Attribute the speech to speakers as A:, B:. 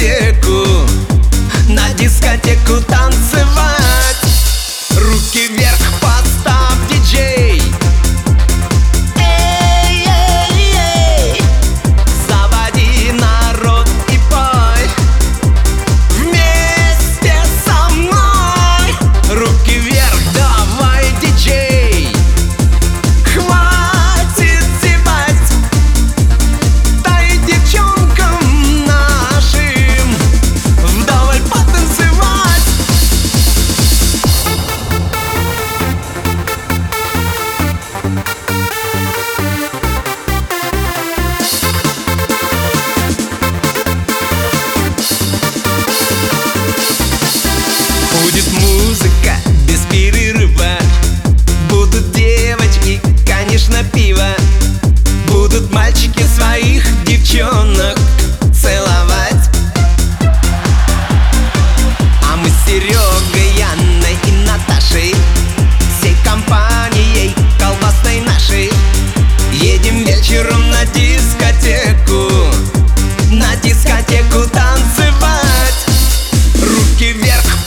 A: дискотеку, на дискотеку танцевать. Руки вверх поставь, диджей. Эй, эй, эй, заводи народ и пой вместе со мной. Руки вверх, давай, диджей. Хватит зевать, дай девчонкам нашим вдоволь потанцевать. Будет музыка без перерыва, будут девочки, конечно, пиво. Будут мальчики своих девчонок целовать. А мы с Серегой, Яной и Наташей, всей компанией колбасной нашей, едем вечером на дискотеку, на дискотеку танцевать. Руки вверх